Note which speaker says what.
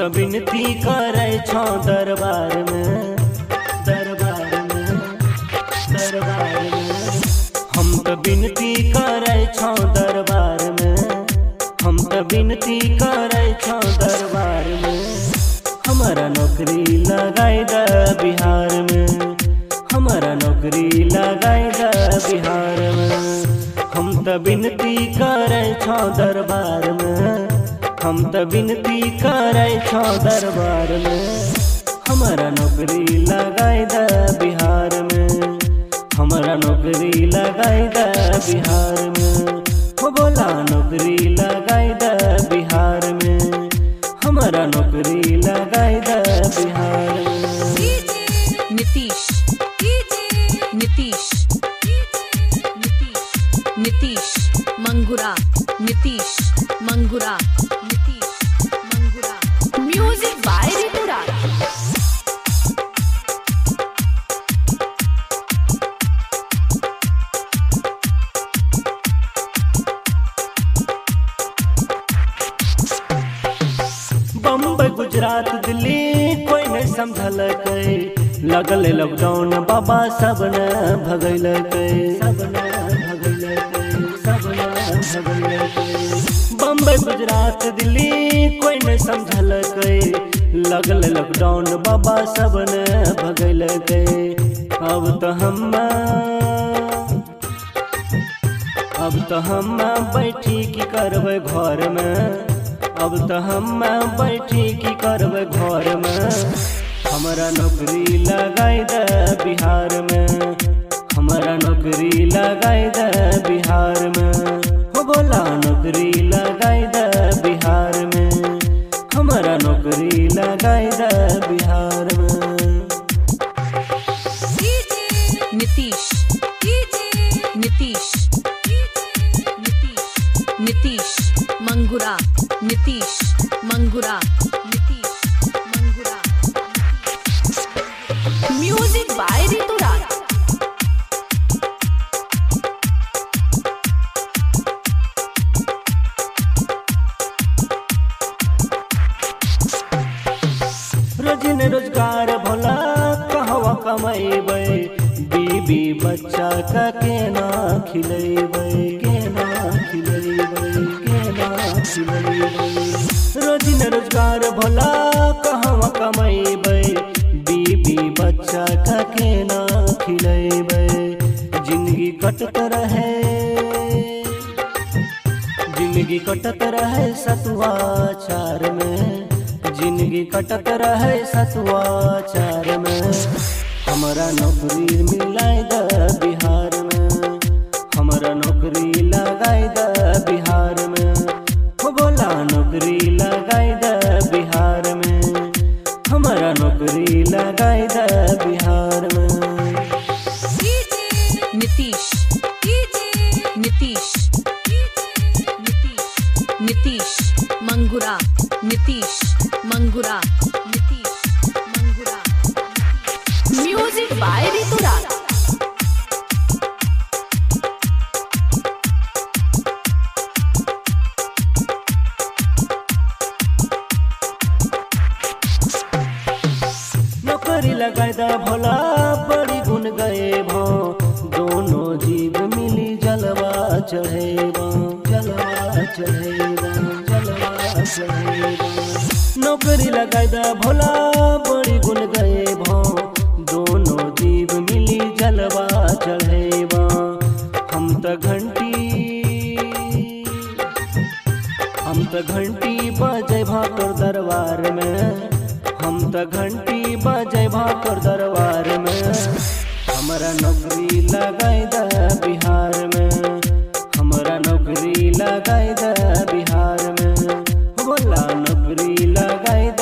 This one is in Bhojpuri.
Speaker 1: तो विनती करे छौ दरबार में, दरबार में, दरबार में। हम तो विनती करे छौ दरबार में, हम तो विनती करे छौ दरबार में। हमारा नौकरी लगाई द बिहार में, हमारा नौकरी लगाई द बिहार में। हम तो विनती करे छौ दरबार में, हम तो विनती करे छौ दरबार में। हमारा नौकरी लगाई द बिहार में, हमारा नौकरी लगाई द बिहार में। हो बोला नौकरी लगाई द बिहार में, हमारा नौकरी लगाई द बिहार में।
Speaker 2: नीतीश नीतीश नीतीश मंगुरा, नीतीश मंगुरा, नीतीश मंगुरा। Music by Rituraj.
Speaker 1: बम्बई गुजरात दिल्ली कोई नहीं समझल कई, लगल लॉकडाउन बाबा सब न भगल कई, सब न भगल कई, सब न भगल कई। बम्बई गुजरात दिल्ली कोई नहीं समझल कई, लगल लॉकडाउन बाबा सब न भगल कई। अब तो हम बैठी की करबै घर में, अब तो हम बैठी की करबै घर में। हमारा नौकरी लगाई द बिहार में, हमारा नौकरी लगाई द बिहार में। हो बोला नौकरी लगाई द बिहार में, हमारा नौकरी लगाई द बिहार में।
Speaker 2: नीतीश नीतीश नीतीश मंगुरा, नीतीश मंगुरा, नीतीश मंगुरा। Music by Rituraj.
Speaker 1: रोजी ने रोजगार भोला कहवा कमेबै, बीबी बच्चा का केना खिलेबै, केना खिलेबै, केना खिलेबै। रोजी ने रोजगार भोला कहवा कमेबै, बीबी बच्चा का केना खिलेबै। जिंदगी कटत रहे, जिंदगी कटत रहे सतुआ चार में, जिंदगी कटत रहे सतुआ चार में। हमारा नौकरी मिलाई द बिहार में, हमारा नौकरी लगाई द बिहार में। हो बोला नौकरी लगाई द बिहार में, हमारा नौकरी लगाई द बिहार में।
Speaker 2: नीतीश नीतीश नीतीश मंगुरा, नीतीश मंगुरा, नीतीश मंगुरा। Music by Rituraj.
Speaker 1: नौकरी लगाई द भोला बड़ी गुण गए भो, दोनों जीव मिली जलवा चढ़ेबा, जलवा चढ़ेबा, जलवा चढ़ेबा। नौकरी लगाई द भोला बड़ी गुण गए भो, दोनों जीव मिली जलवा चढ़ेबा। हम तो घंटी बजे भातोर दरबार में, हम तो घंटी बजे भातोर दरबार में। हमारा नौकरी लगाई द बिहार में, हमारा नौकरी लगाई द बिहार में। बोला नौकरी लगाई